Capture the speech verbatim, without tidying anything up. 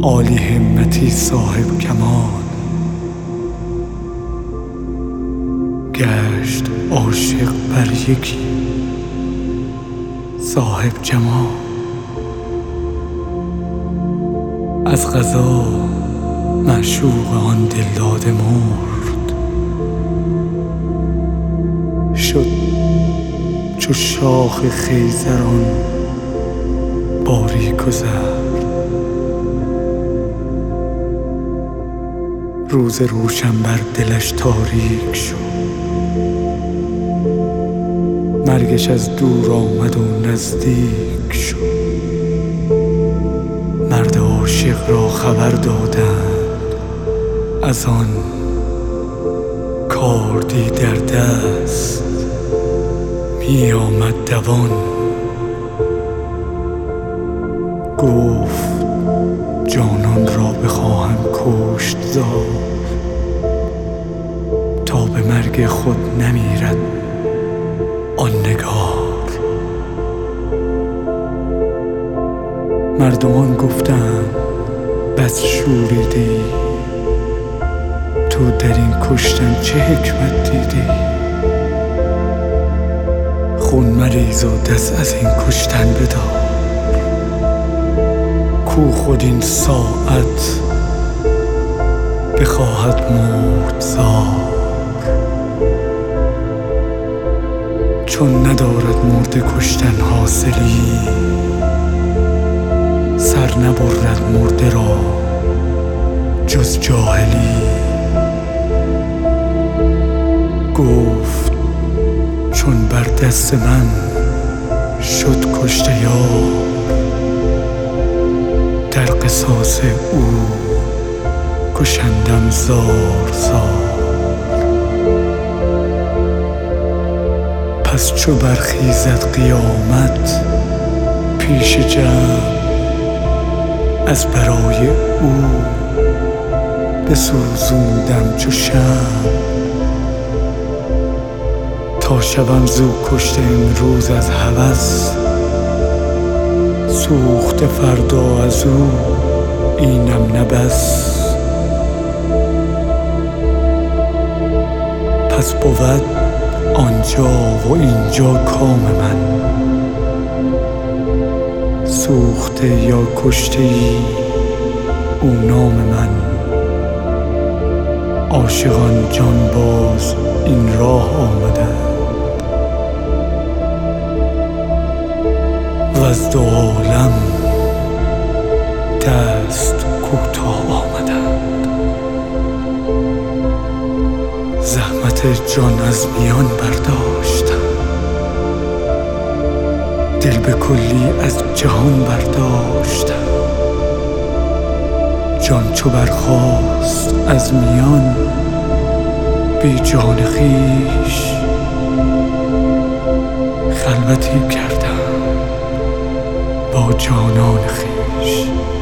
عالی همتی صاحب کمال، گشت عاشق بر یکی صاحب جمال. از قضا معشوق آن دلداده مرد، شد چو شاخ خیزران باریک و زرد. روز روشن بر دلش تاریک شد، مرگش از دور آمد و نزدیک شد. مرد عاشق را خبر دادند از آن کاردی در دست می آمد دوان. گفت جانان را بخواهم کشت زار، تا به مرگ خود نمیرد آن نگار. مردمان گفتند بس شوریدی، تو در این کشتن چه حکمت دیدی؟ خون مریز و دست از این کشتن بدار، کو خود این ساعت بخواهد مرد زار. چون ندارد مرد کشتن حاصلی، سر نبرد مرده را جز جاهلی. گفت چون بر دست من شد کشته یار، در قصاص او کشندم زار زار. پس چو برخیزد قیامت پیش جمع، از برای او بسوزوندم چو شمع. تا شوم زو کشته امروز از هوس، سوخته فردا از او اینم نه بس. پس بود آنجا و اینجا کام من، سوخته یا کشته ای او نام من. عاشقان جان باز این راه آمدند، وز دو عالم دست کوتاه آمدند. زحمت جان از میان برداشتم، دل به کلی از جهان برداشتم. جان چو برخاست از میان بی جان خویش، خلوتی کردم با جانان خویش.